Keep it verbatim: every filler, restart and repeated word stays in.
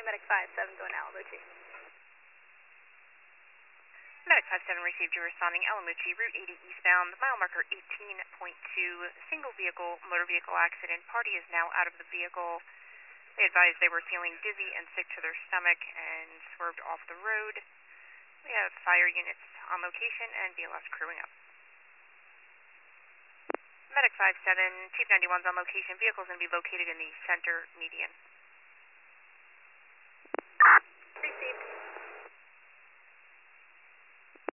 Medic five seven going Alamuchi. Medic five seven received you responding Alamuchi, Route eighty eastbound, mile marker eighteen point two, single vehicle, motor vehicle accident. Party is now out of the vehicle. They advised they were feeling dizzy and sick to their stomach and swerved off the road. We have fire units on location and B L S crewing up. Medic five seven, Chief ninety-one's on location. Vehicle's going to be located in the center median.